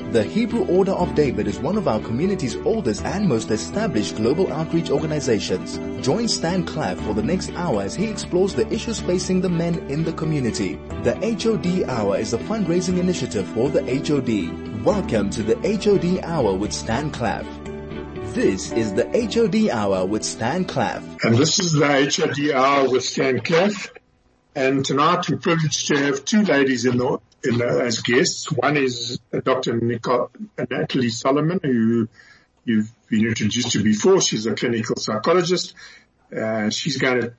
The Hebrew Order of David is one of our community's oldest and most established global outreach organizations. Join Stan Claff for the next hour as he explores the issues facing the men in the community. The HOD Hour is a fundraising initiative for the HOD. Welcome to the HOD Hour with Stan Claff. This is the HOD Hour with Stan Claff. And this is the HOD Hour with Stan Claff. And tonight we're privileged to have two ladies as guests. One is Dr. Natalie Solomon, who you've been introduced to before. She's a clinical psychologist. She's going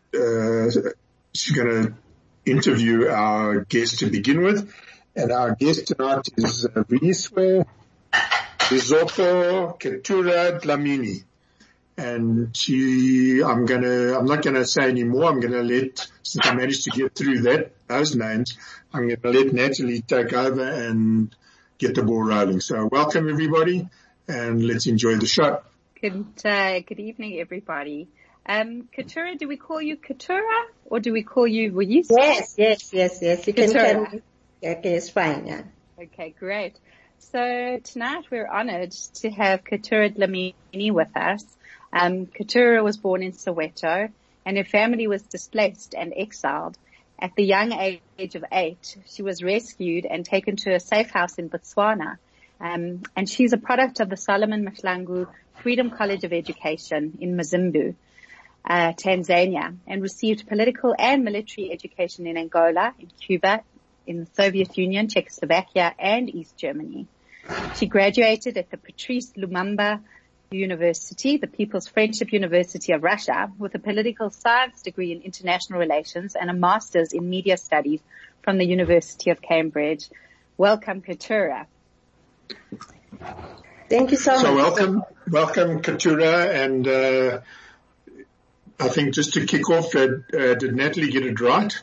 to interview our guest to begin with. And our guest tonight is Vuyiswa Lesotho Ketura Dlamini. And I'm not going to say any more. I'm going to since I managed to get through those names, I'm going to let Natalie take over and get the ball rolling. So welcome everybody, and let's enjoy the show. Good evening, everybody. Ketura, do we call you Ketura or do we call you Vuyiswa? Yes. You can tell me. Okay, it's fine, yeah. Okay, great. So tonight we're honored to have Ketura Dlamini with us. Ketura was born in Soweto, and her family was displaced and exiled. At the young age of 8, she was rescued and taken to a safe house in Botswana. And she's a product of the Solomon Mahlangu Freedom College of Education in Mazimbu, Tanzania, and received political and military education in Angola, in Cuba, in the Soviet Union, Czechoslovakia, and East Germany. She graduated at the Patrice Lumumba University, the People's Friendship University of Russia, with a political science degree in international relations and a master's in media studies from the University of Cambridge. Welcome, Ketura. Thank you so much. So welcome, Ketura. And I think just to kick off, did Natalie get it right?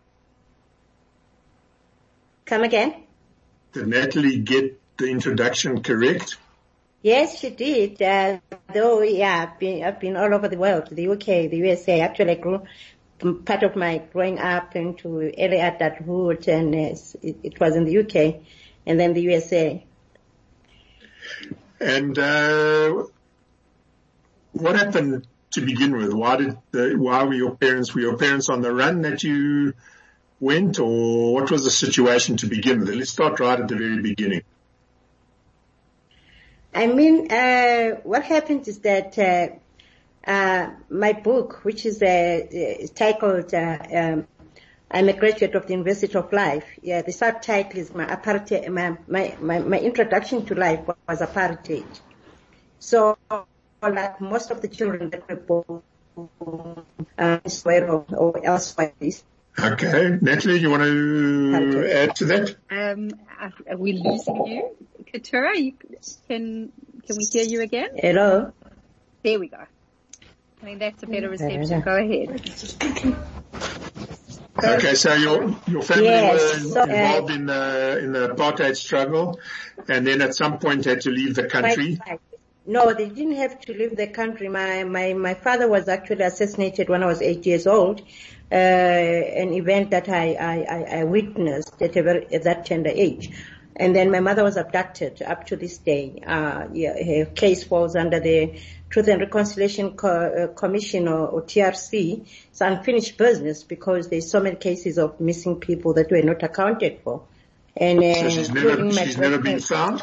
Come again? Did Natalie get the introduction correct? Yes, she did. Though, yeah, I've been all over the world, the UK, the USA. Actually, I grew part of my growing up into early adulthood, and it was in the UK and then the USA. And what happened to begin with? Why were your parents on the run that you went, or what was the situation to begin with? Let's start right at the very beginning. I mean, what happened is that my book, which is titled I'm a Graduate of the University of Life. Yeah, the subtitle is my apartheid. My introduction to life was apartheid. So, like most of the children that were born or elsewhere. Okay, Natalie, you want to add to that? Are we losing you, Ketura? Can we hear you again? Hello. There we go. I think that's a better reception. Go ahead. Okay, so your family were involved in the apartheid struggle, and then at some point had to leave the country. No, they didn't have to leave the country. My father was actually assassinated when I was 8 years old. An event that I witnessed at that tender age. And then my mother was abducted up to this day. Her case falls under the Truth and Reconciliation Commission or TRC. It's unfinished business because there's so many cases of missing people that were not accounted for. And so she's never been found?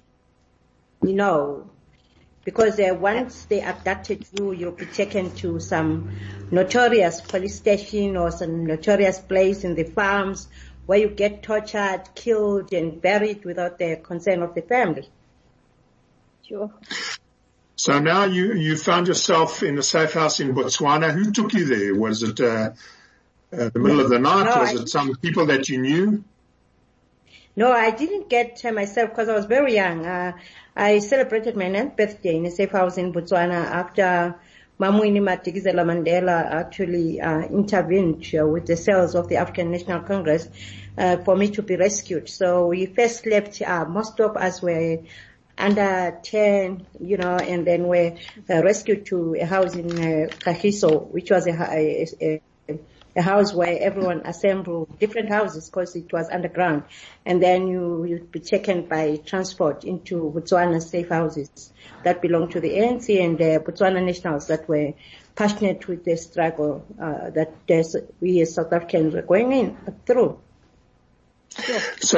No. Because once they abducted you, you'll be taken to some notorious police station or some notorious place in the farms where you get tortured, killed, and buried without the consent of the family. Sure. So now you found yourself in a safe house in Botswana. Who took you there? Was it the middle of the night? No, was it some people that you knew? No, I didn't get myself because I was very young. I celebrated my 9th birthday in a safe house in Botswana after Mamwini Madikizela Mandela actually intervened with the cells of the African National Congress for me to be rescued. So we first slept, most of us were under 10, and then were rescued to a house in Kagiso, which was a a house where everyone assembled, different houses because it was underground. And then you'd be taken by transport into Botswana safe houses that belonged to the ANC and the Botswana nationals that were passionate with the struggle that we as South Africans were going through. So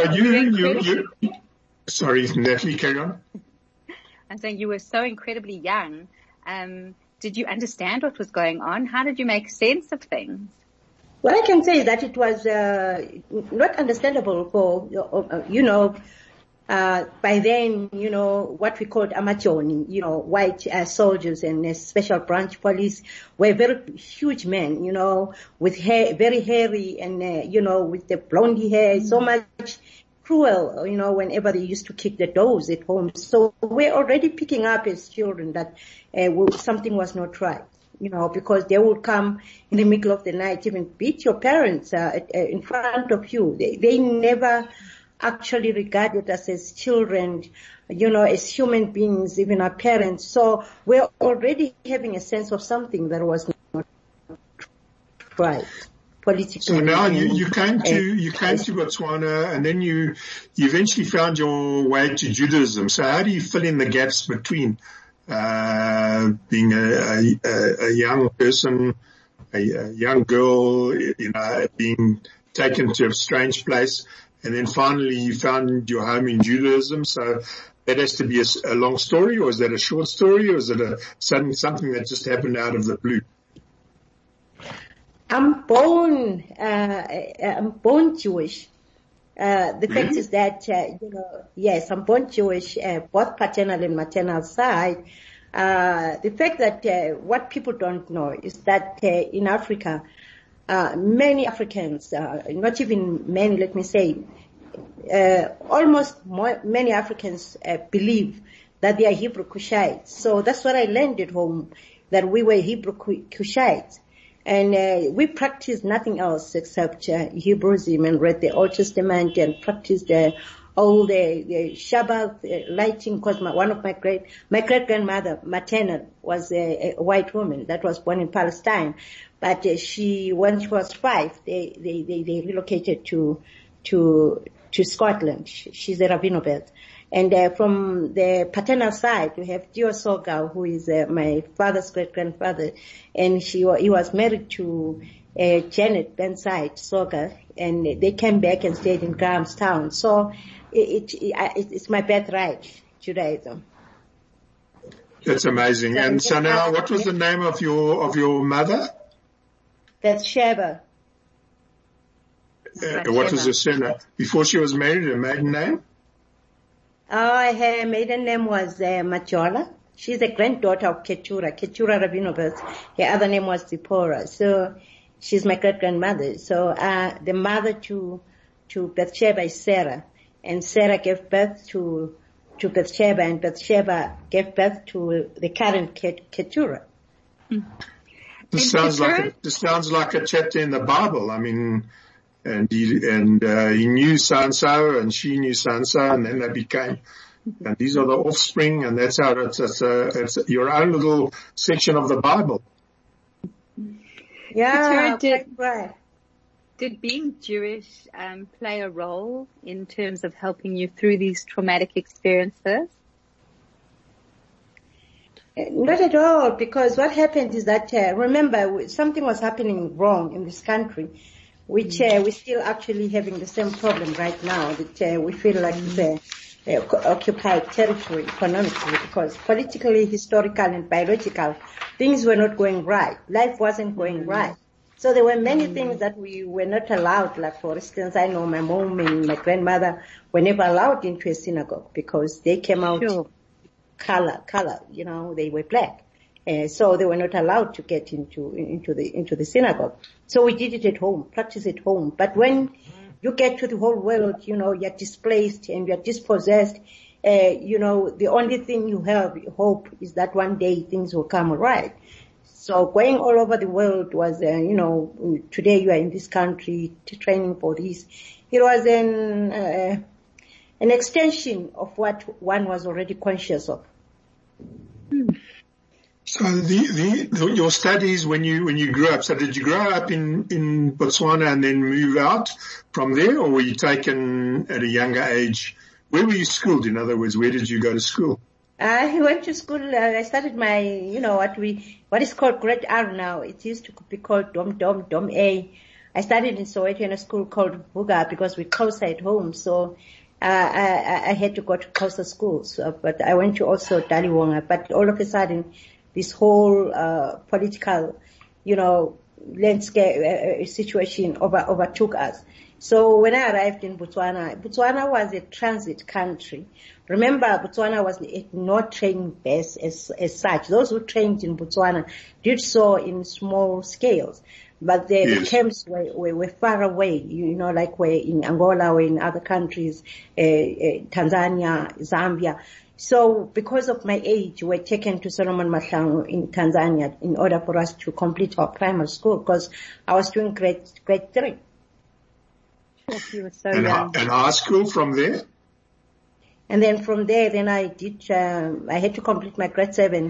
sorry, Natalie, carry on. I'm saying you were so incredibly young. Did you understand what was going on? How did you make sense of things? What I can say is that it was not understandable for, by then, what we called amachoni, white soldiers and special branch police were very huge men, with hair, very hairy and, with the blondie hair, so much cruel, whenever they used to kick the doors at home. So we're already picking up as children that something was not right, because they would come in the middle of the night, even beat your parents in front of you. They never actually regarded us as children, as human beings, even our parents. So we're already having a sense of something that was not right. So now you came to Botswana, and then you eventually found your way to Judaism. So how do you fill in the gaps between being a young person, a young girl, being taken to a strange place, and then finally you found your home in Judaism? So that has to be a long story, or is that a short story, or is it something that just happened out of the blue? I'm born Jewish. The fact is that, yes, I'm born Jewish, both paternal and maternal side. The fact that, what people don't know is that, in Africa, many Africans, not even many, let me say, many Africans, believe that they are Hebrew Cushites. So that's what I learned at home, that we were Hebrew Cushites. And we practiced nothing else except Hebrewism, and read the Old Testament and practiced all the Shabbat lighting, because one of my great-grandmother, maternal, was a white woman that was born in Palestine. But when she was 5, they relocated to Scotland. She's a Rabbinobelt. And from the paternal side, we have Dio Soga, who is my father's great-grandfather, and he was married to Janet Benside Soga, and they came back and stayed in Grahamstown. So it's my birthright, Judaism. That's amazing. And so now, what was the name of your mother? Bathsheba. What was her surname? Before she was married, her maiden name? Her maiden name was Majola. She's the granddaughter of Keturah Rabbinobelt. Her other name was Zipporah. So she's my great-grandmother. So the mother to Bathsheba is Sarah. And Sarah gave birth to Bathsheba, and Bathsheba gave birth to the current Keturah. This sounds like a chapter in the Bible. I mean, and he knew so-and-so, and she knew so-and-so, and then they became, and these are the offspring, and that's how it's your own little section of the Bible. Yeah, right. Did being Jewish play a role in terms of helping you through these traumatic experiences? Not at all, because what happened is that, remember, something was happening wrong in this country, which we're still actually having the same problem right now, that we feel like it's occupied territory economically, because politically, historical, and biological, things were not going right. Life wasn't going right. So there were many things that we were not allowed. Like, for instance, I know my mom and my grandmother were never allowed into a synagogue because they came out color, they were black. So they were not allowed to get into the synagogue. So we did it at home, practice at home. But when you get to the whole world, you're displaced and you're dispossessed, the only thing you have hope is that one day things will come right. So going all over the world was, today you are in this country training for this. It was an extension of what one was already conscious of. So your studies when you grew up, so did you grow up in Botswana and then move out from there, or were you taken at a younger age? Where were you schooled? In other words, where did you go to school? I went to school, I started my, what is called grade R now. It used to be called Dom A. I studied in Soweto in a school called Buga because we're closer at home. So, I had to go to closer schools, but I went to also Daliwonga. But all of a sudden, this whole, political, landscape, situation overtook us. So when I arrived in Botswana was a transit country. Remember, Botswana was not training base as such. Those who trained in Botswana did so in small scales. But the camps were far away, like we're in Angola or in other countries, Tanzania, Zambia. So because of my age, we were taken to Solomon Mahlangu in Tanzania in order for us to complete our primary school because I was doing grade 3. You were so young. And high school from there? And then from there, I did, I had to complete my grade 7.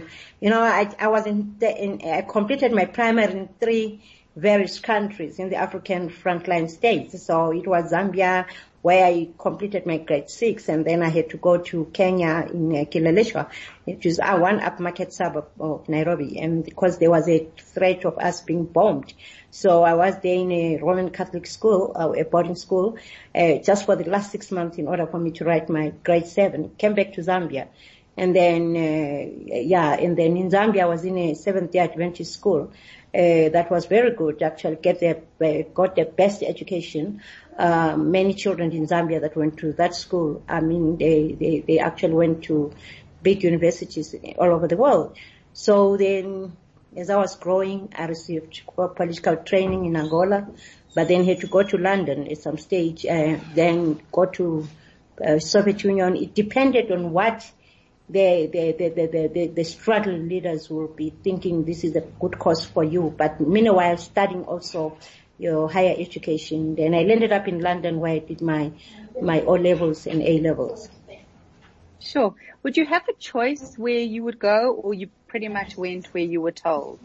I completed my primary in 3 various countries in the African frontline states. So it was Zambia, where I completed my grade 6, and then I had to go to Kenya in Kileleshwa, which is one upmarket suburb of Nairobi, and because there was a threat of us being bombed. So I was there in a Roman Catholic school, a boarding school, just for the last 6 months in order for me to write my grade 7. Came back to Zambia. And then, and then in Zambia I was in a Seventh-day Adventist school. That was very good, actually, got the best education. Many children in Zambia that went to that school, they actually went to big universities all over the world. So then, as I was growing, I received political training in Angola, but then had to go to London at some stage, then go to Soviet Union. It depended on what the struggling leaders will be thinking this is a good cause for you. But meanwhile, studying also your higher education. Then I ended up in London where I did my O-levels and A-levels. Sure. Would you have a choice where you would go, or you pretty much went where you were told?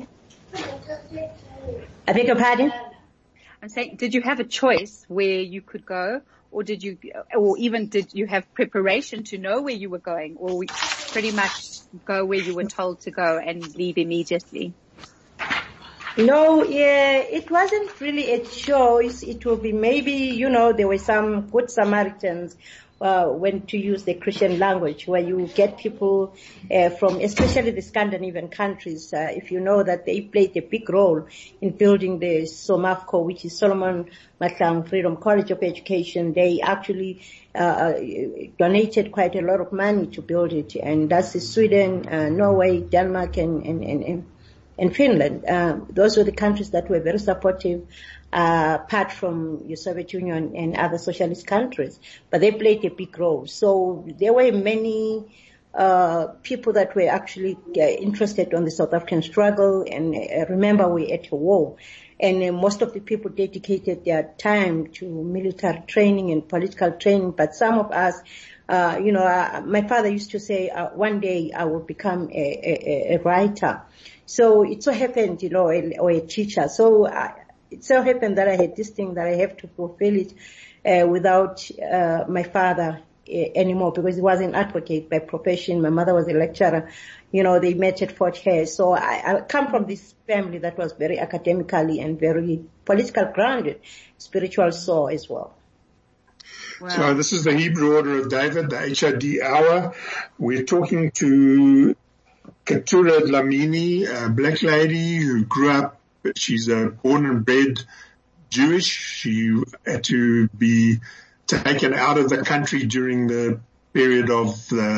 I beg your pardon? I'm saying, did you have a choice where you could go, or did you have preparation to know where you were going, or pretty much go where you were told to go and leave immediately? No, it wasn't really a choice. It will be maybe, there were some good Samaritans when to use the Christian language, where you get people from especially the Scandinavian countries, if you know that they played a big role in building the SOMAFCO, which is Solomon Mahlangu Freedom College of Education. They actually donated quite a lot of money to build it, and that's Sweden, Norway, Denmark, and Finland. Those were the countries that were very supportive, apart from the Soviet Union and other socialist countries. But they played a big role. So there were many people that were actually interested on the South African struggle. And remember, we were at a war. And most of the people dedicated their time to military training and political training. But some of us, my father used to say, one day I will become a writer. So it so happened, or a teacher. So it so happened that I had this thing that I have to fulfill it without my father anymore, because he was an advocate by profession. My mother was a lecturer. They met at Fort Hare. So I come from this family that was very academically and very political grounded, spiritual soul as well. Wow. So this is the Hebrew Order of David, the HOD Hour. We're talking to Keturah Dlamini, a black lady who grew up, she's born and bred Jewish. She had to be taken out of the country during the period of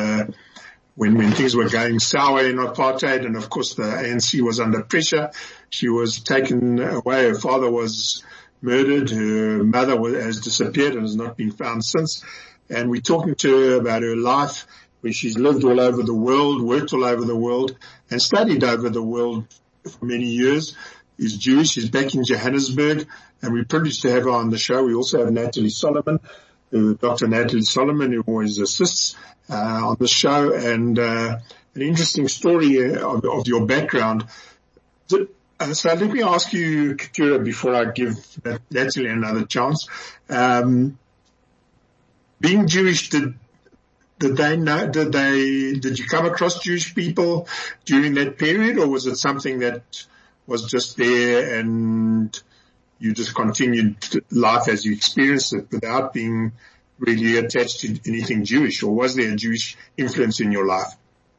when things were going sour in apartheid, and of course the ANC was under pressure. She was taken away. Her father was murdered. Her mother has disappeared and has not been found since. And we're talking to her about her life, where she's lived all over the world, worked all over the world, and studied over the world for many years. She's Jewish. She's back in Johannesburg, and we're privileged to have her on the show. We also have Natalie Solomon, Dr. Natalie Solomon, who always assists on the show. And an interesting story of your background. So let me ask you, Keturah, before I give Natalie another chance. Being Jewish, did you come across Jewish people during that period, or was it something that was just there and you just continued life as you experienced it without being really attached to anything Jewish, or was there a Jewish influence in your life?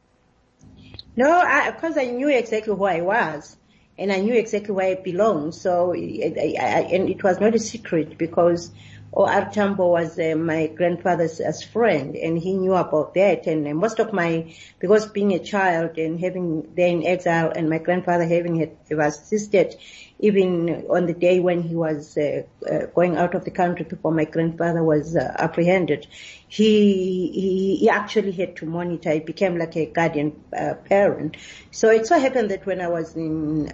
No, because I knew exactly who I was, and I knew exactly where I belonged. So, and it was not a secret, because O.R. Tambo was my grandfather's friend, and he knew about that. And most of because being a child and having there in exile, and my grandfather having assisted even on the day when he was going out of the country before my grandfather was apprehended, he actually had to monitor. He became like a guardian parent. So it so happened that when I was in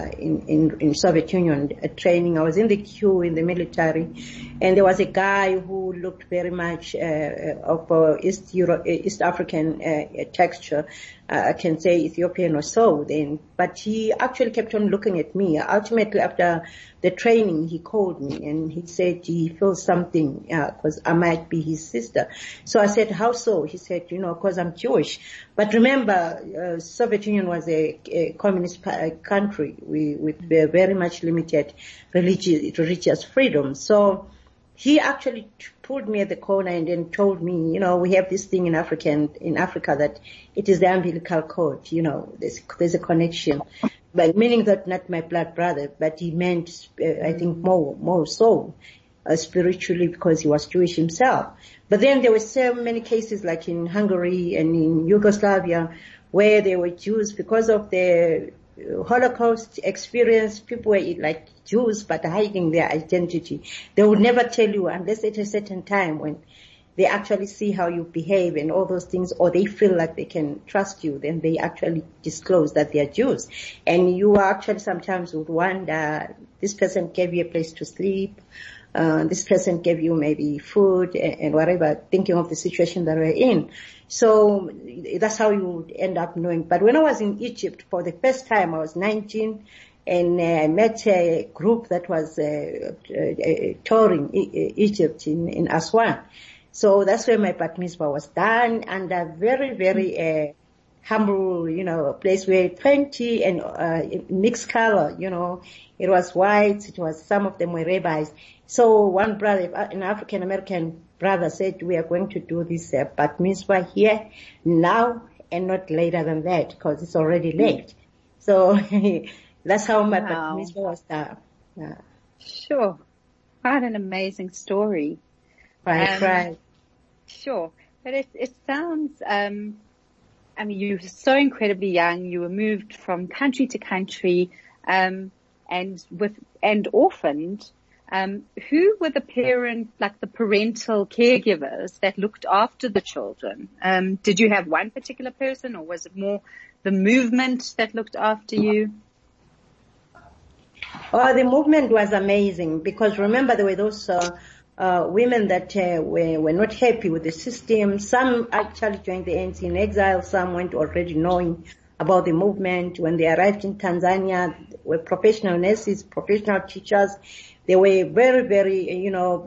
Soviet Union training, I was in the queue in the military, and there was a guy who looked very much of East African texture. I can say Ethiopian or so then, but he actually kept on looking at me. Ultimately, after the training, he called me and he said he feels something, because I might be his sister. So I said, how so? He said, because I'm Jewish. But remember, Soviet Union was a communist country with very much limited religious freedom. So he actually pulled me at the corner and then told me, we have this thing in Africa that it is the umbilical cord, there's a connection. But meaning that not my blood brother, but he meant, I think more so, spiritually, because he was Jewish himself. But then there were so many cases like in Hungary and in Yugoslavia where there were Jews because of the Holocaust experience. People were like Jews but hiding their identity. They would never tell you unless at a certain time when they actually see how you behave and all those things, or they feel like they can trust you, then they actually disclose that they are Jews. And you actually sometimes would wonder, this person gave you a place to sleep, this person gave you maybe food and whatever, thinking of the situation that we're in. So that's how you would end up knowing. But when I was in Egypt for the first time, I was 19, and I met a group that was touring Egypt in Aswan. So that's where my bat mitzvah was done, and a very, very humble, place where 20 and mixed color, it was white, some of them were rabbis. So one brother, an African American brother, said, we are going to do this bat mitzvah here now and not later than that, because it's already late. So that's how my bat mitzvah was done. Yeah. Sure. What an amazing story. Right. Sure. But it sounds, you were so incredibly young. You were moved from country to country, and orphaned. Who were the parental caregivers that looked after the children? Did you have one particular person, or was it more the movement that looked after you? Oh, the movement was amazing, because remember there were those women that were not happy with the system. Some actually joined the ANC in exile. Some went already knowing about the movement. When they arrived in Tanzania, were professional nurses, professional teachers. They were very, very,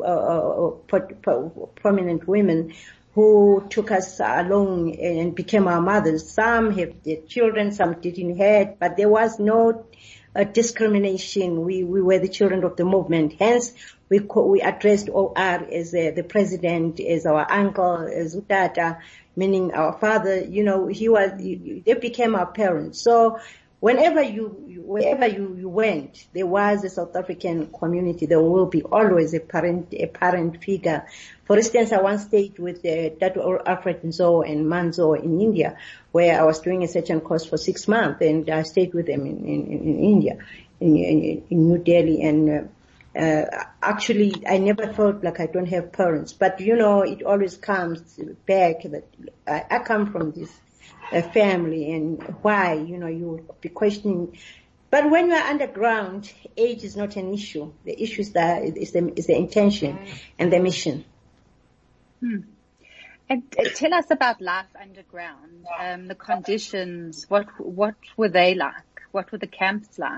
prominent women who took us along and became our mothers. Some have their children, some didn't have, but there was no discrimination. We were the children of the movement. Hence, we addressed OR as the president, as our uncle, as Utata, meaning our father. They became our parents. So wherever you went, there was a South African community. There will be always a parent figure. For instance, I once stayed with Dr. Alfred Nzo and Manzo in India, where I was doing a certain course for 6 months, and I stayed with them in India, in New Delhi. And actually, I never felt like I don't have parents. But it always comes back that I come from this family, and why, you would be questioning. But when you are underground, age is not an issue. The issue is the intention and the mission. And tell us about life underground, the conditions. What were they like? What were the camps like?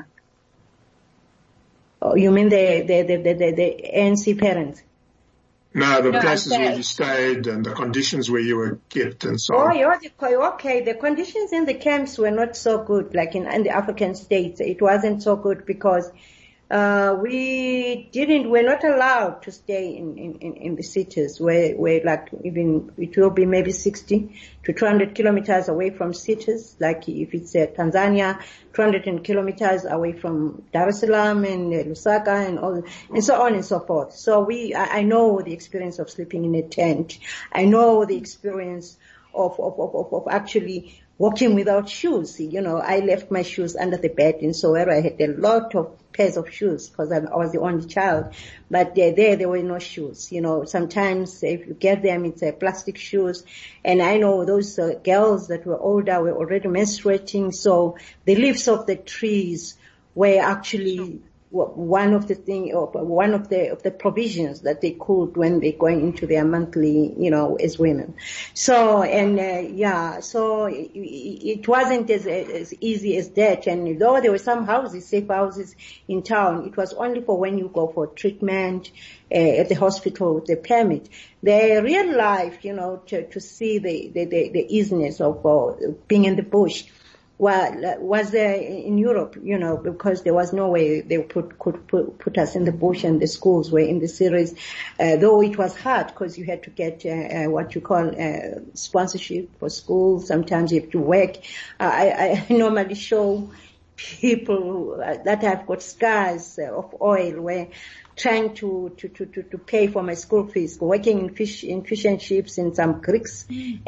Oh, you mean the ANC parents? No, the places where you stayed and the conditions where you were kept and so on. Oh, yeah, okay. The conditions in the camps were not so good, like in the African states. It wasn't so good because we're not allowed to stay in the cities where like even it will be maybe 60 to 200 kilometers away from cities. Like if it's Tanzania, 200 kilometers away from Dar es Salaam and Lusaka and so on and so forth. So I know the experience of sleeping in a tent. I know the experience of actually walking without shoes. You know, I left my shoes under the bed in Soweto. I had a lot of pairs of shoes because I was the only child. But there were no shoes. You know, sometimes if you get them, it's plastic shoes. And I know those girls that were older were already menstruating. So the leaves of the trees were actually one of the provisions that they could when they're going into their monthly, you know, as women. So, so it wasn't as easy as that. And though there were some houses, safe houses in town, it was only for when you go for treatment, at the hospital with the permit. The real life, you know, to see the easiness of being in the bush. Was in Europe, you know, because there was no way they could put us in the bush, and the schools were in the cities, though it was hard because you had to get what you call sponsorship for school. Sometimes you have to work. I normally show people that I've got scars of oil where trying to pay for my school fees, working in fish and chips in some Greeks,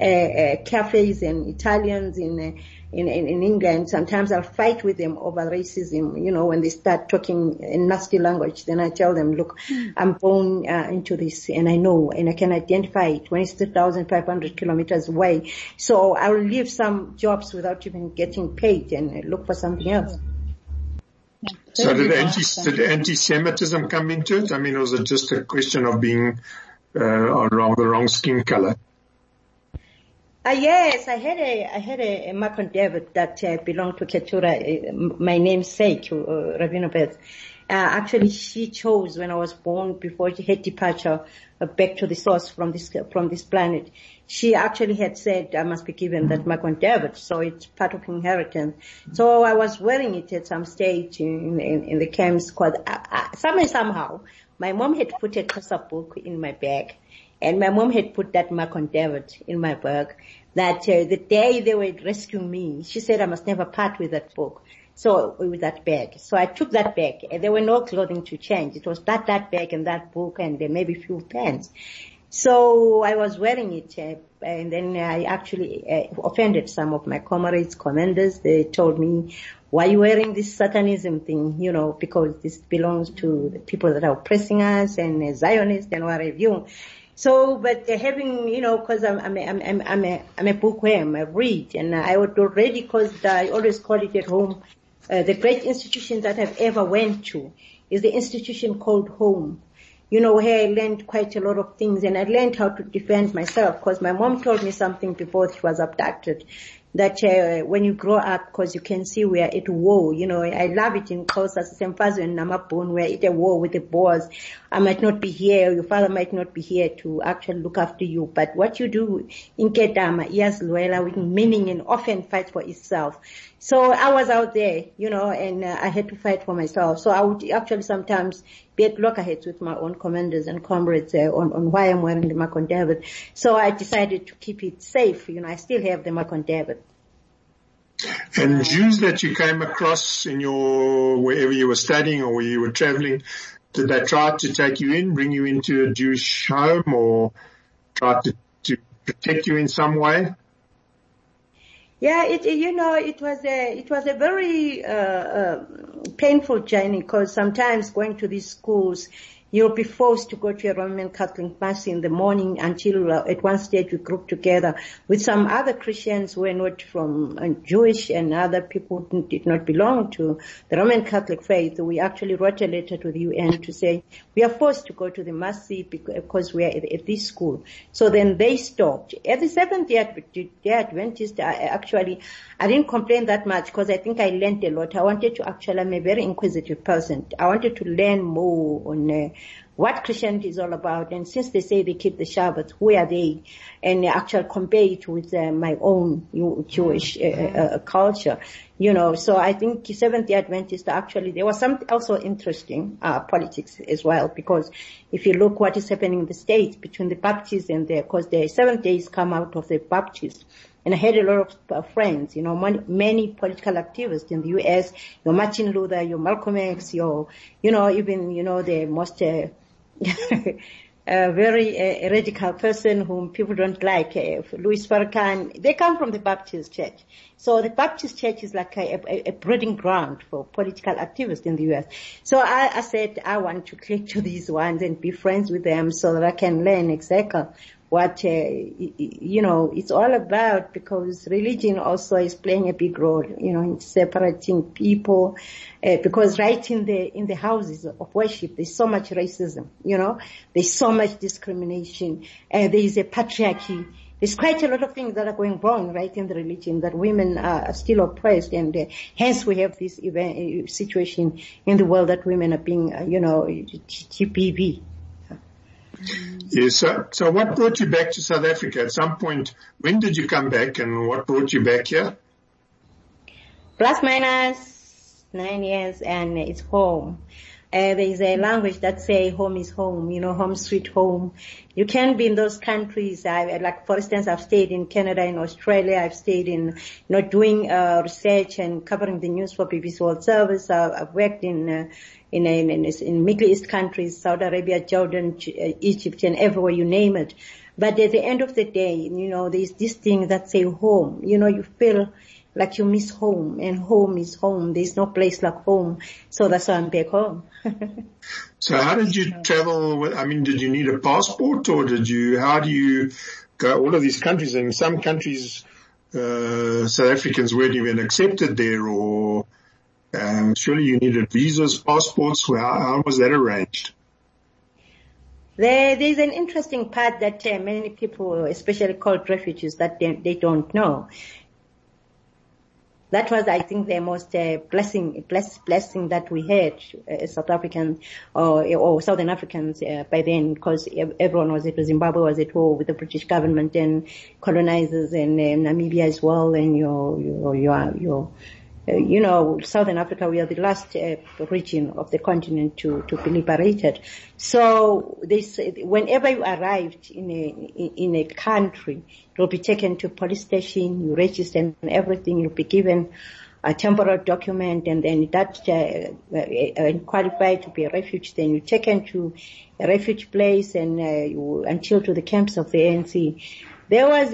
cafes and Italians in England. Sometimes I'll fight with them over racism, you know, when they start talking in nasty language. Then I tell them, look, I'm born into this and I know and I can identify it when it's 2,500 kilometers away. So I will leave some jobs without even getting paid and look for something else. So did anti-Semitism come into it? I mean, was it just a question of being the wrong skin color? Yes, I had a Macon David that belonged to Keturah, my namesake, Ravina Beth. Actually, she chose when I was born, before her departure back to the source from this planet. She actually had said I must be given that Macon David, so it's part of inheritance. So I was wearing it at some stage in the camps. Cause somehow my mom had put a Xhosa book in my bag. And my mom had put that Macon David in my bag, that the day they were rescuing me, she said I must never part with that book. So, with that bag. So I took that bag, and there were no clothing to change. It was that bag and that book and maybe a few pens. So I was wearing it, and then I actually offended some of my comrades, commanders. They told me, why are you wearing this Satanism thing? You know, because this belongs to the people that are oppressing us and Zionists and what have you. So, but having, you know, cause I'm a bookworm, I read, and I would already, cause I always call it at home, the great institution that I've ever went to is the institution called home. You know, where I learned quite a lot of things, and I learned how to defend myself, cause my mom told me something before she was abducted, that when you grow up, cause you can see we are at war. You know, I love it in Xhosa, Semfazo and Namabon, we're at a war with the Boers. I might not be here, your father might not be here to actually look after you, but what you do in Kedama, yes, Luela, with meaning and often fight for itself. So I was out there, you know, and I had to fight for myself. So I would actually sometimes be at loggerheads with my own commanders and comrades on why I'm wearing the Macon David. So I decided to keep it safe. You know, I still have the Macon David. And Jews that you came across in wherever you were studying or where you were traveling, did they try to take you in, bring you into a Jewish home, or try to protect you in some way? Yeah, it was a very painful journey, because sometimes going to these schools, You'll be forced to go to a Roman Catholic Mass in the morning until at one stage we grouped together with some other Christians who were not from Jewish and other people who did not belong to the Roman Catholic faith. We actually wrote a letter to the UN to say we are forced to go to the Mass because we are at this school. So then they stopped. At the Seventh-day Adventist, I didn't complain that much because I think I learned a lot. I'm a very inquisitive person. I wanted to learn more on what Christianity is all about. And since they say they keep the Sabbath, who are they? And actually compare it with my own Jewish culture. So I think Seventh-day Adventist actually, there was some also interesting politics as well, because if you look what is happening in the States between the Baptists and because the Seventh Days come out of the Baptists. And I had a lot of friends, many political activists in the U.S., your Martin Luther, your Malcolm X, even, the most very radical person whom people don't like, Louis Farrakhan. They come from the Baptist Church. So the Baptist Church is like a breeding ground for political activists in the U.S. So I said I want to click to these ones and be friends with them so that I can learn exactly what, it's all about, because religion also is playing a big role, in separating people, because right in the houses of worship, there's so much racism, there's so much discrimination, there is a patriarchy. There's quite a lot of things that are going wrong right in the religion, that women are still oppressed, and hence we have this situation in the world that women are being, TPV. Yes. So what brought you back to South Africa? At some point, when did you come back, and what brought you back here? Plus minus 9 years, and it's home. There is a language that say home is home, home sweet home. You can be in those countries. Like for instance, I've stayed in Canada, in Australia. I've stayed in, doing research and covering the news for BBC World Service. I've worked in Middle East countries, Saudi Arabia, Jordan, Egypt, and everywhere, you name it. But at the end of the day, there's this thing that say home. You feel like you miss home, and home is home. There's no place like home. So that's why I'm back home. So how did you travel? Did you need a passport, or how do you go all of these countries? In some countries, South Africans weren't even accepted there, or surely you needed visas, passports. How was that arranged? There's an interesting part that many people, especially called refugees, that they don't know. That was, I think, the most blessing that we had, South Africans or Southern Africans by then, because everyone was Zimbabwe was at war with the British government and colonizers, and Namibia as well, and Southern Africa, we are the last region of the continent to be liberated. So whenever you arrived in a country, you'll be taken to police station, you register and everything, you'll be given a temporary document, and then that and qualified to be a refuge, then you're taken to a refuge place and until to the camps of the ANC. There was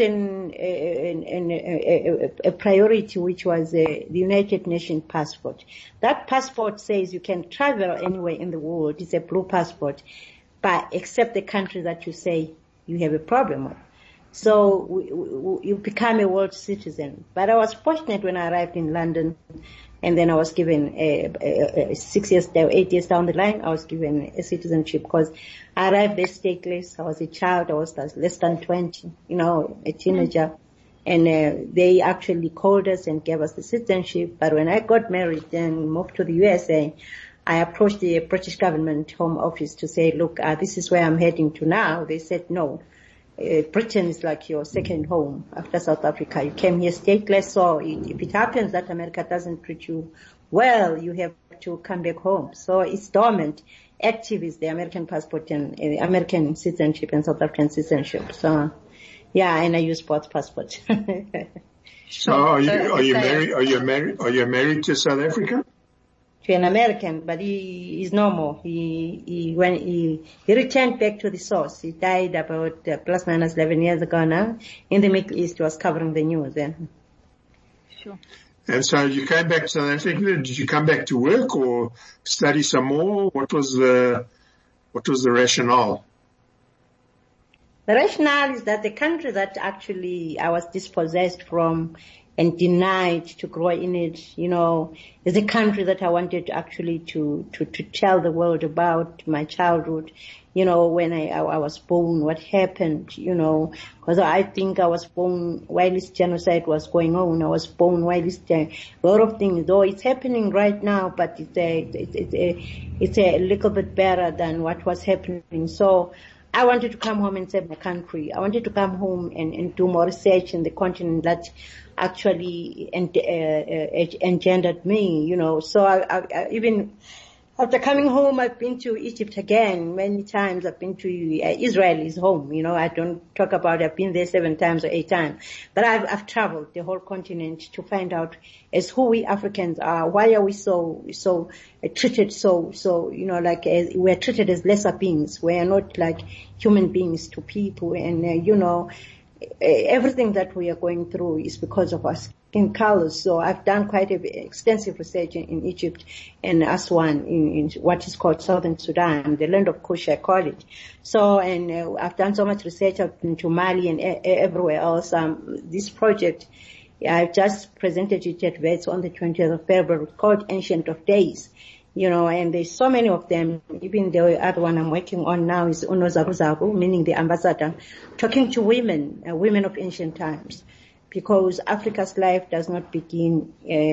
a priority, which was the United Nations passport. That passport says you can travel anywhere in the world. It's a blue passport, but except the country that you say you have a problem with. So you become a world citizen. But I was fortunate when I arrived in London, and then I was given 8 years down the line, I was given a citizenship, because I arrived there stateless. I was a child. I was less than 20, a teenager. And they actually called us and gave us the citizenship. But when I got married and moved to the USA, I approached the British government home office to say, look, this is where I'm heading to now. They said, no. Britain is like your second home after South Africa. You came here stateless, so if it happens that America doesn't treat you well, you have to come back home. So it's dormant. Active is the American passport and American citizenship and South African citizenship. So, yeah, and I use both passports. So are you married to South African? To an American, but he is no more. He returned back to the source. He died about plus minus 11 years ago now. In the Middle East, he was covering the news then. Sure. And so you came back to South Africa. Did you come back to work or study some more? What was the What was the rationale? The rationale is that the country that actually I was dispossessed from and denied to grow in it, is a country that I wanted actually to tell the world about my childhood, when I was born, what happened, because I think I was born while this genocide was going on. I was born while this, a lot of things, though it's happening right now, but it's a little bit better than what was happening. So I wanted to come home and save my country. I wanted to come home and do more research in the continent that actually engendered me, So I even after coming home, I've been to Egypt again many times. I've been to Israel is home, I don't talk about I've been there 7 times or 8 times. But I've traveled the whole continent to find out as who we Africans are. Why are we so treated so like we're treated as lesser beings. We are not like human beings to people, and everything that we are going through is because of our skin colors. So I've done quite extensive research in Egypt and Aswan in what is called Southern Sudan, the land of Kush, I call it. So, and I've done so much research. I've been to Mali and everywhere else. This project, I just presented it at VETS on the 20th of February, called Ancient of Days. And there's so many of them. Even the other one I'm working on now is Uno Zabu, meaning the ambassador, talking to women of ancient times. Because Africa's life does not begin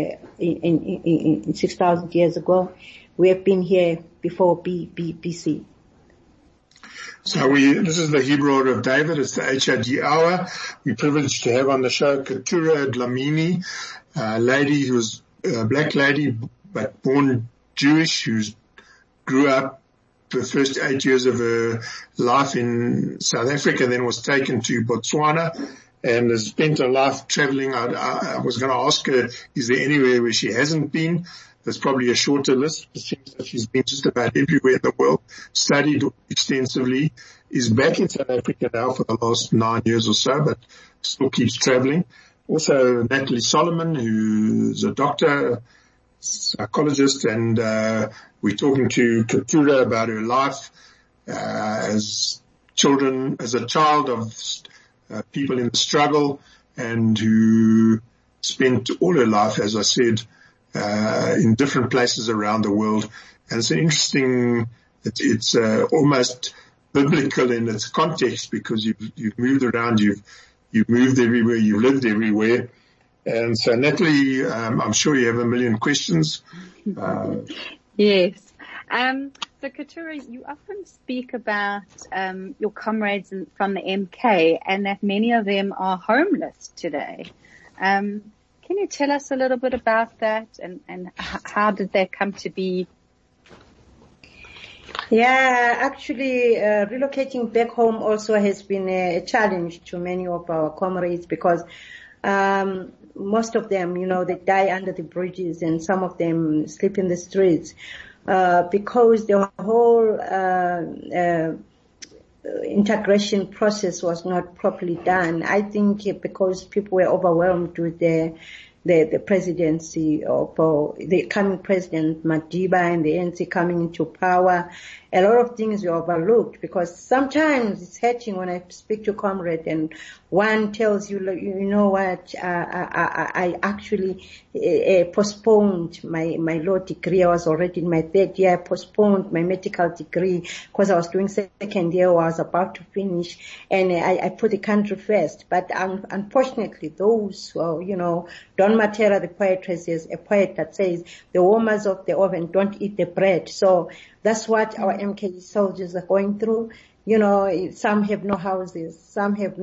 in 6,000 years ago. We have been here before BC. So this is the Hebrew Order of David. It's the HID Hour. We're privileged to have on the show Keturah Dlamini, a lady who was a black lady, but born Jewish, who grew up the first 8 years of her life in South Africa, then was taken to Botswana and has spent her life traveling. I was going to ask her, is there anywhere where she hasn't been? There's probably a shorter list. It seems that she's been just about everywhere in the world, studied extensively, is back in South Africa now for the last 9 years or so, but still keeps traveling. Also, Natalie Solomon, who's a doctor, psychologist, and we're talking to Keturah about her life as a child of people in the struggle, and who spent all her life, as I said, in different places around the world. And it's an interesting, it's almost biblical in its context, because you've moved around, you've moved everywhere, you've lived everywhere. And so, Natalie, I'm sure you have a million questions. Yes. So, Keturah, you often speak about your comrades from the MK, and that many of them are homeless today. Can you tell us a little bit about that, and how did that come to be? Yeah, actually, relocating back home also has been a challenge to many of our comrades, because most of them, they die under the bridges, and some of them sleep in the streets, because the whole integration process was not properly done. I think because people were overwhelmed with the presidency of the coming president Madiba and the ANC coming into power. A lot of things were overlooked, because sometimes it's hurting when I speak to comrade and one tells you, you know what, I actually postponed my law degree. I was already in my 3rd year. I postponed my medical degree because I was doing 2nd year, or I was about to finish, and I put the country first. But unfortunately, those who, Don Matera, the poetess, is a poet that says the warmers of the oven don't eat the bread. So that's what our MK soldiers are going through. Some have no houses, some have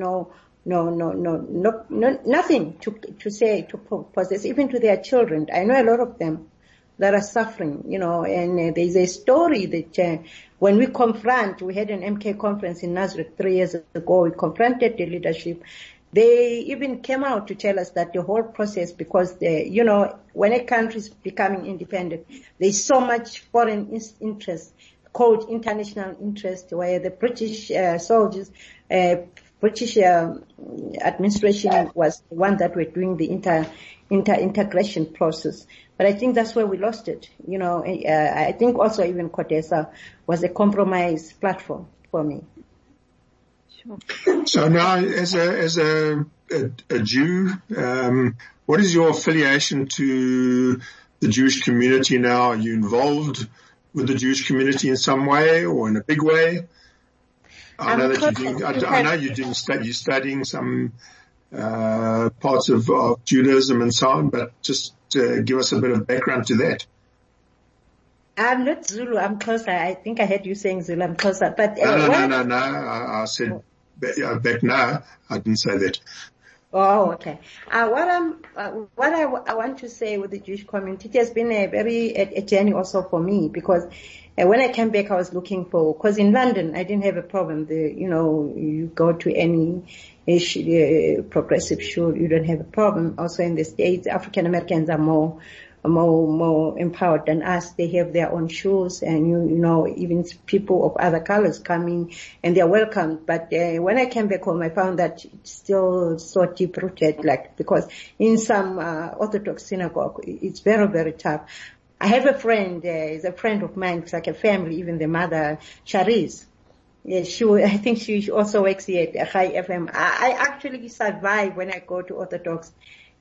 nothing to say, to possess, even to their children. I know a lot of them that are suffering, and there's a story that when we had an MK conference in Nazareth 3 years ago, we confronted the leadership. They even came out to tell us that the whole process, because when a country is becoming independent, there's so much foreign interest called international interest, where the British soldiers British administration was the one that were doing the integration process. But I think that's where we lost it. I think also even CODESA was a compromise platform for me. Sure. So now, as a Jew, what is your affiliation to the Jewish community now? Are you involved with the Jewish community in some way or in a big way? I know you're studying some parts of Judaism and so on, but just give us a bit of background to that. I'm not Zulu. I'm Xhosa. I think I heard you saying Zulu. I'm Xhosa. But no. I said back now. I didn't say that. Oh, okay. What I want to say with the Jewish community, it has been a journey also for me, because when I came back, I was looking because in London, I didn't have a problem. You go to any progressive shul, you don't have a problem. Also in the States, African Americans are more empowered than us. They have their own shuls, and even people of other colors coming, and they're welcome. But when I came back home, I found that it's still so deep rooted, because in some Orthodox synagogue, it's very, very tough. I have a friend, is a friend of mine, it's like a family, even the mother, Shariz. Yeah, I think she also works here at High FM. I actually survive when I go to Orthodox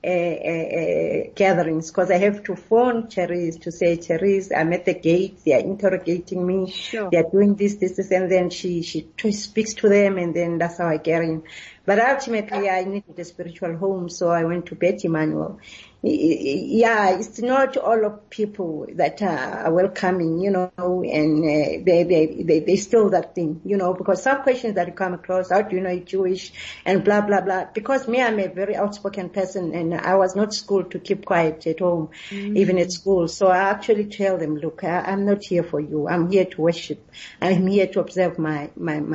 gatherings, because I have to phone Cherise to say, Cherise, I'm at the gate, they are interrogating me, Sure. They are doing this, and then she speaks to them, and then that's how I get in. But ultimately, I needed a spiritual home, so I went to Beth Emmanuel. Yeah, it's not all of people that are welcoming, and they still that thing, because some questions that you come across, how do you know you're Jewish, and blah, blah, blah. Because me, I'm a very outspoken person, and I was not schooled to keep quiet at home, even at school. So I actually tell them, look, I'm not here for you. I'm here to worship. I'm here to observe my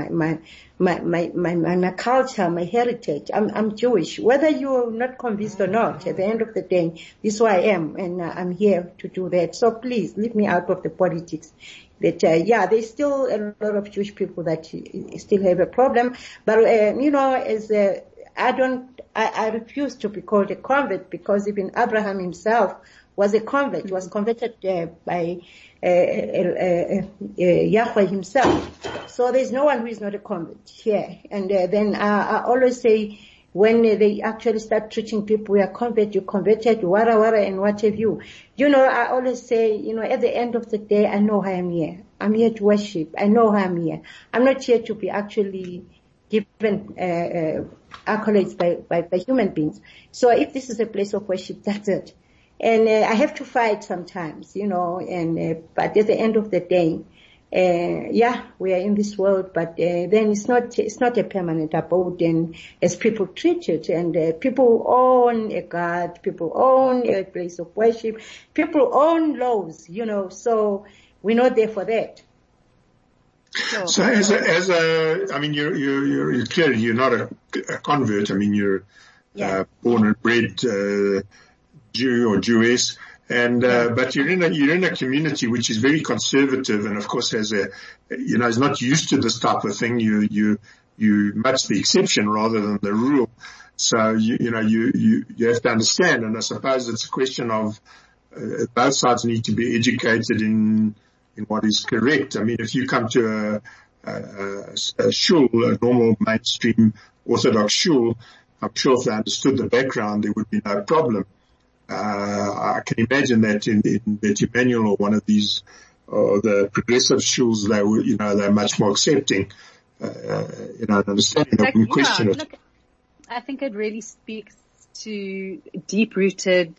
culture, my heritage. I'm Jewish. Whether you're not convinced or not, at the end of the day, this is who I am, and I'm here to do that. So please, leave me out of the politics. That, there's still a lot of Jewish people that still have a problem. But, I refuse to be called a convert, because even Abraham himself was a convert. He was converted by Yahweh himself. So there's no one who is not a convert here. And then I always say, when they actually start treating people, you converted, wara, and what have you. I always say, at the end of the day, I know I am here. I'm here to worship. I know I am here. I'm not here to be actually given accolades by human beings. So if this is a place of worship, that's it. And I have to fight sometimes, but at the end of the day, we are in this world, but then it's not a permanent abode, and as people treat it, and people own a God, people own a place of worship, people own laws, so we're not there for that. So you're clearly, you're not a convert. I mean, you're born and bred Jew or Jewess, and but you're in a community which is very conservative, and of course is not used to this type of thing. You much the exception rather than the rule. So you have to understand, and I suppose it's a question of both sides need to be educated in what is correct. I mean, if you come to a shul, a normal mainstream Orthodox shul, I'm sure if they understood the background, there would be no problem. I can imagine that in Beth Emmanuel or one of these, the progressive shuls, they're much more accepting, understanding. I wouldn't question it. Look, I think it really speaks to deep-rooted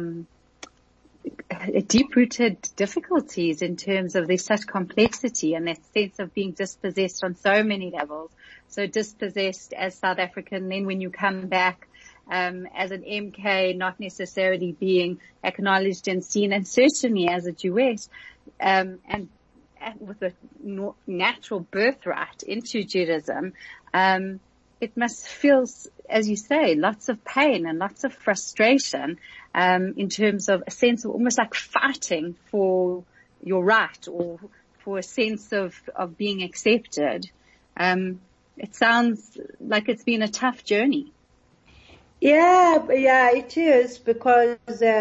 difficulties in terms of there's such complexity and that sense of being dispossessed on so many levels. So dispossessed as South African, then when you come back, as an MK, not necessarily being acknowledged and seen, and certainly as a Jewess, and with a natural birthright into Judaism, it must feel, as you say, lots of pain and lots of frustration, in terms of a sense of almost like fighting for your right or for a sense of being accepted. It sounds like it's been a tough journey. Yeah, it is because,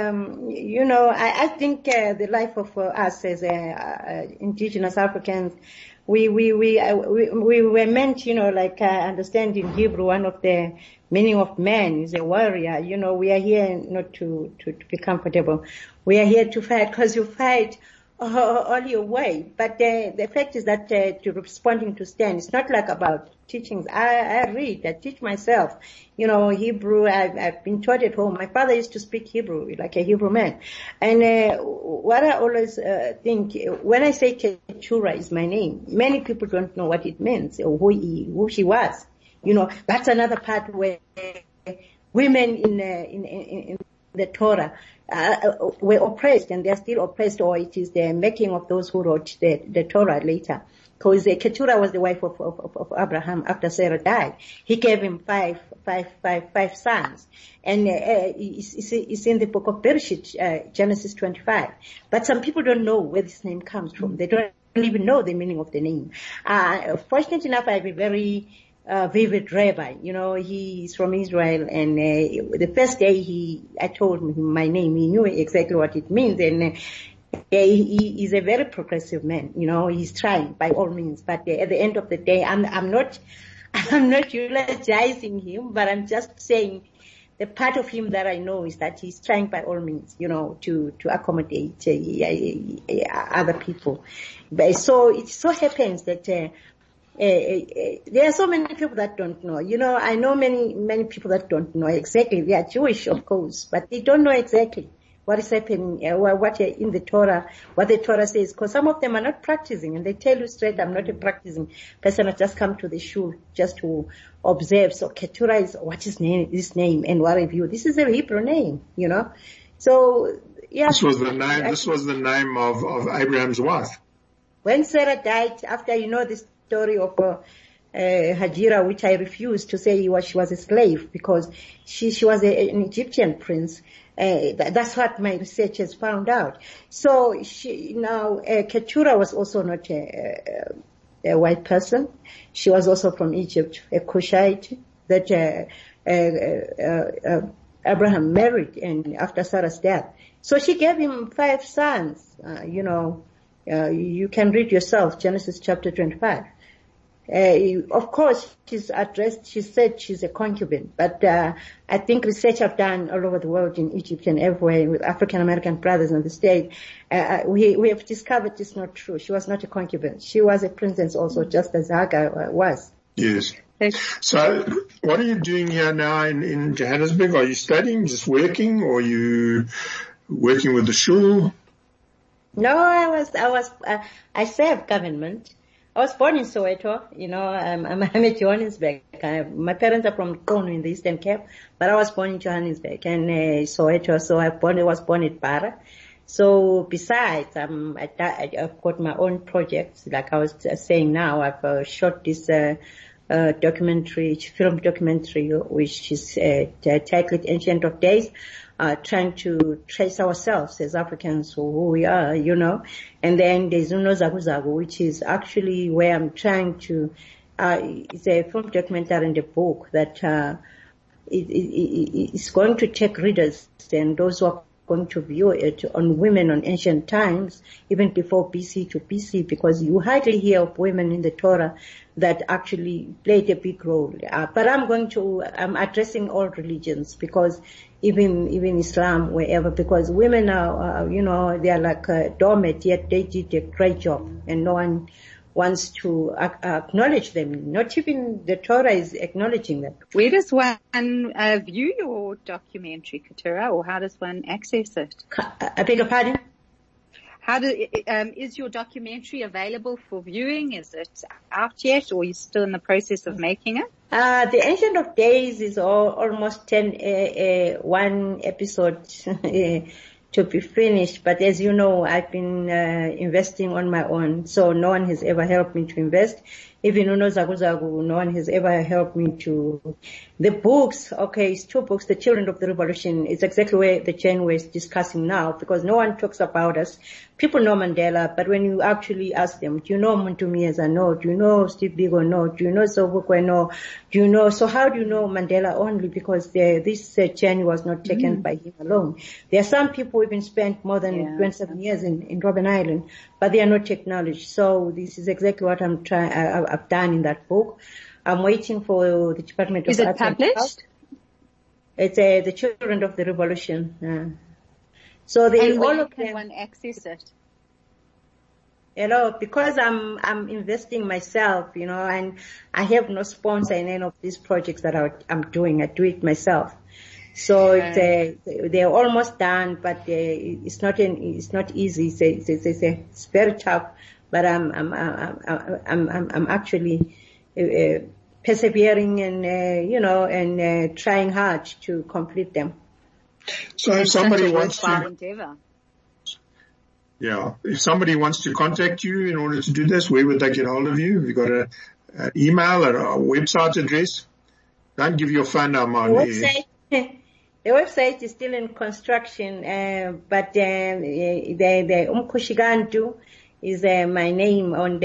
I think the life of us as indigenous Africans, we were meant, understand in Hebrew, one of the meaning of man is a warrior. We are here not to be comfortable. We are here to fight, because you fight all your way. But the fact is that to responding to STAN, it's not like about teachings. I read, I teach myself. Hebrew, I've been taught at home. My father used to speak Hebrew like a Hebrew man. And what I always think, when I say Keturah is my name, many people don't know what it means or who she was. That's another part where women in the Torah were oppressed, and they're still oppressed, or it is the making of those who wrote the Torah later. Because Keturah was the wife of Abraham after Sarah died. He gave him five sons. And it's in the book of Bereshit, Genesis 25. But some people don't know where this name comes from. They don't even know the meaning of the name. Fortunately enough, I have a very vivid rabbi. He's from Israel, and the first day I told him my name, he knew exactly what it means, and he is a very progressive man. He's trying by all means, but at the end of the day, I'm not eulogizing him, but I'm just saying the part of him that I know is that he's trying by all means, to accommodate other people. But so it so happens that there are so many people that don't know. I know many people that don't know exactly. They are Jewish, of course, but they don't know exactly what is happening, what in the Torah, what the Torah says, because some of them are not practicing, and they tell you straight, I'm not a practicing person. I just come to the shul just to observe. So Keturah is, what is this name, and what have you? This is a Hebrew name, So, yeah. This was the name of Abraham's wife. When Sarah died, after the story of Hajira, which I refuse to say she was a slave, because she was an Egyptian prince. That's what my research has found out. So Keturah was also not a white person. She was also from Egypt, a Cushite that Abraham married, and after Sarah's death. So she gave him 5 sons. You can read yourself, Genesis chapter 25. Of course, she said she's a concubine, but I think research I've done all over the world, in Egypt and everywhere, with African American brothers in the state, we have discovered it's not true. She was not a concubine. She was a princess also, just as Hagar was. Yes. So, what are you doing here now in Johannesburg? Are you studying, just working, or are you working with the shul? No, I serve government. I was born in Soweto, I'm at Johannesburg. My parents are from Konu in the Eastern Cape, but I was born in Johannesburg and Soweto, so I was born at Para. So besides, I've got my own projects, like I was saying now. I've shot this film documentary, which is titled Ancient of Days, trying to trace ourselves as Africans, who we are, And then there's Zagu Zagu, which is actually where I'm trying to, it's a film documentary in the book that it's going to take readers and those who are going to view it on women on ancient times, even before BC to BC, because you hardly hear of women in the Torah that actually played a big role. But I'm addressing all religions, because even Islam, wherever, because women are, they are like dormant, yet they did a great job, and no one wants to acknowledge them. Not even the Torah is acknowledging them. Where does one view your documentary, Keturah, or how does one access it? I beg your pardon? Is your documentary available for viewing? Is it out yet, or are you still in the process of making it? The Ancient of Days is almost 1 episode to be finished. But as you know, I've been investing on my own, so no one has ever helped me to invest. Even Zagu Zagu, no one has ever helped me to. The books, okay, it's 2 books. The Children of the Revolution is exactly where the Janeway is discussing now, because no one talks about us. people know Mandela, but when you actually ask them, do you know Muntu Mieza? No. Do you know Steve Biko? No. Do you know Sobukwe? No. Do you know? So how do you know Mandela? Only because this journey was not taken by him alone. There are some people who even spent more than 27 years in Robben Island, but they are not acknowledged. So this is exactly what I've done in that book. I'm waiting for the Department of Arts. Is it published? It's The Children of the Revolution. So all can one access it? Because I'm investing myself, and I have no sponsor in any of these projects that I'm doing. I do it myself. So they're almost done, but it's not easy. It's very tough, but I'm actually persevering and and trying hard to complete them. So if somebody wants if somebody wants to contact you in order to do this, where would they get hold of you? Have you got an email or a website address? Don't give your phone number. The website is still in construction, but the Umkushigantu is my name on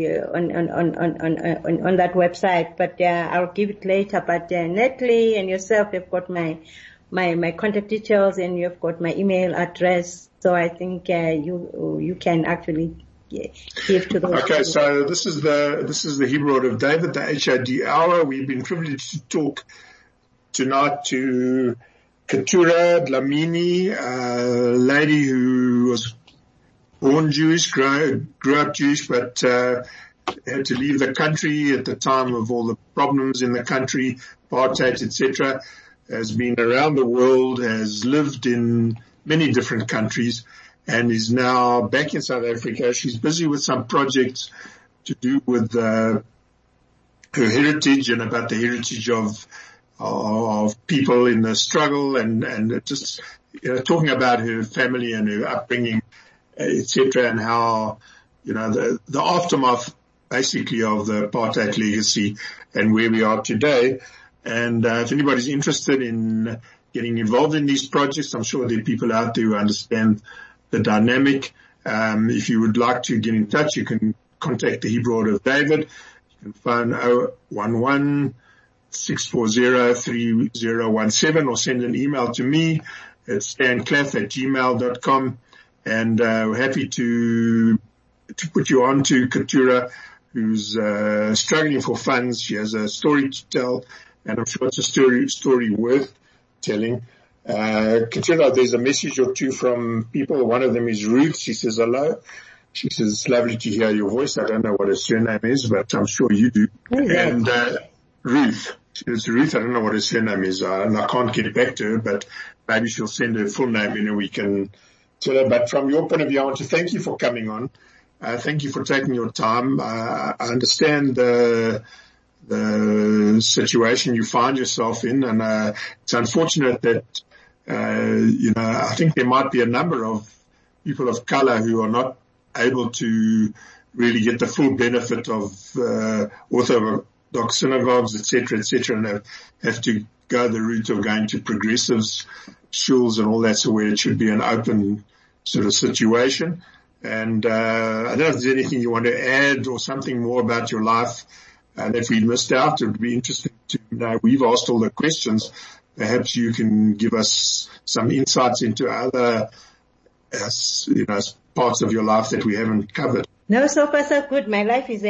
that website. But I'll give it later. But Natalie and yourself have got my contact details, and you've got my email address. So I think you can actually give to those. Okay, so this is the Hebrew of David, the HID hour. We've been privileged to talk tonight to Keturah Dlamini, a lady who was born Jewish, grew up Jewish, but had to leave the country at the time of all the problems in the country, apartheid, etc. Has been around the world, has lived in many different countries, and is now back in South Africa. She's busy with some projects to do with her heritage and about the heritage of people in the struggle, and just talking about her family and her upbringing, etc., and how the aftermath basically of the apartheid legacy and where we are today. And if anybody's interested in getting involved in these projects, I'm sure there are people out there who understand the dynamic. If you would like to get in touch, you can contact the Hebrew Order of David. You can phone 011-640-3017 or send an email to me at stanclaff@gmail.com. And we're happy to put you on to Keturah, who's struggling for funds. She has a story to tell, and I'm sure it's a story worth telling. Keturah, there's a message or two from people. One of them is Ruth. She says hello. She says it's lovely to hear your voice. I don't know what her surname is, but I'm sure you do. And Ruth. It's Ruth. I don't know what her surname is, and I can't get back to her, but maybe she'll send her full name and we can tell her. But from your point of view, I want to thank you for coming on. Thank you for taking your time. I understand the situation you find yourself in, and it's unfortunate that I think there might be a number of people of color who are not able to really get the full benefit of Orthodox synagogues, etc., and have to go the route of going to progressives, shuls and all that, so where it should be an open sort of situation. And I don't know if there's anything you want to add or something more about your life that we missed out. It would be interesting to know. We've asked all the questions. Perhaps you can give us some insights into other parts of your life that we haven't covered. No, so far so good. My life is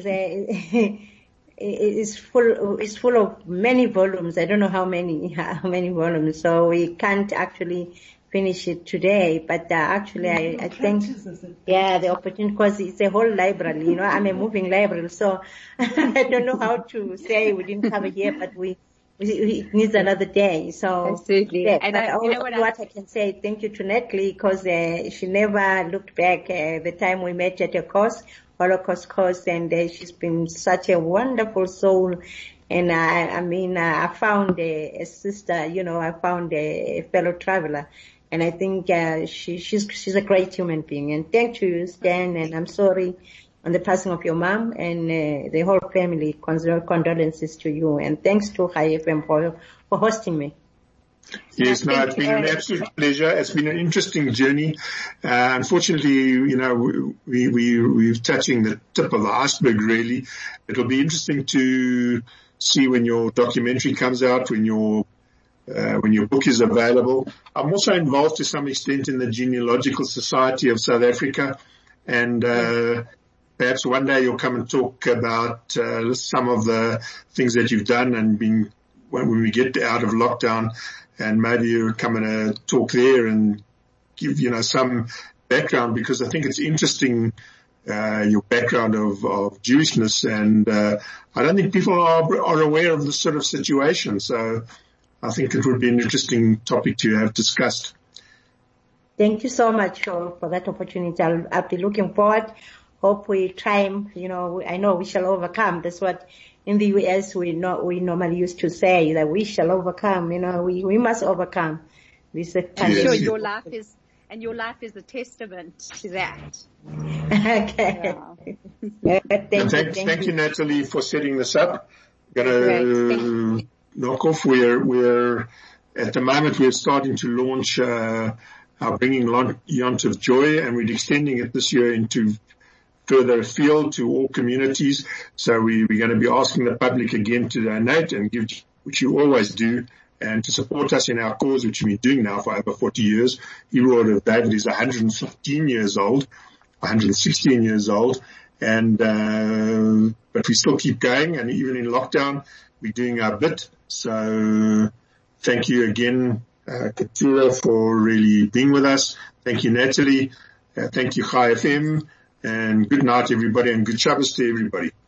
full of many volumes. I don't know how many volumes. So we can't actually finish it today, but actually I think, the opportunity, because it's a whole library, I'm a moving library, so I don't know how to say we didn't cover here, but it needs another day. So absolutely. Yeah, and what I can say, thank you to Natalie, because she never looked back the time we met at a course, Holocaust course, and she's been such a wonderful soul. And I found a sister, I found a fellow traveler. And I think she's a great human being. And thank you, Stan, and I'm sorry on the passing of your mom and the whole family. Condolences to you, and thanks to High FM for hosting me. Yes, no, it's been an absolute pleasure. It's been an interesting journey. Unfortunately, we're touching the tip of the iceberg, really. It'll be interesting to see when your documentary comes out, when your book is available. I'm also involved to some extent in the Genealogical Society of South Africa, and perhaps one day you'll come and talk about some of the things that you've done and when we get out of lockdown, and maybe you'll come and talk there and give some background, because I think it's interesting, your background of Jewishness, and I don't think people are aware of this sort of situation. So I think it would be an interesting topic to have discussed. Thank you so much for that opportunity. I'll be looking forward. Hope we triumph. I know we shall overcome. That's what in the US we normally used to say, that we shall overcome. We must overcome. I'm sure your life is a testament to that. Okay. Yeah. Thank you, Natalie, for setting this up. Gonna knock off. We're at the moment we're starting to launch our Bringing Yontif Joy, and we're extending it this year into further afield to all communities. So we're going to be asking the public again to donate and give, which you always do, and to support us in our cause, which we've been doing now for over 40 years. Hero of David is 116 years old, and but we still keep going, and even in lockdown, we're doing our bit. So thank you again, Keturah, for really being with us. Thank you, Natalie. Thank you, Chai FM. And good night, everybody, and good Shabbos to everybody.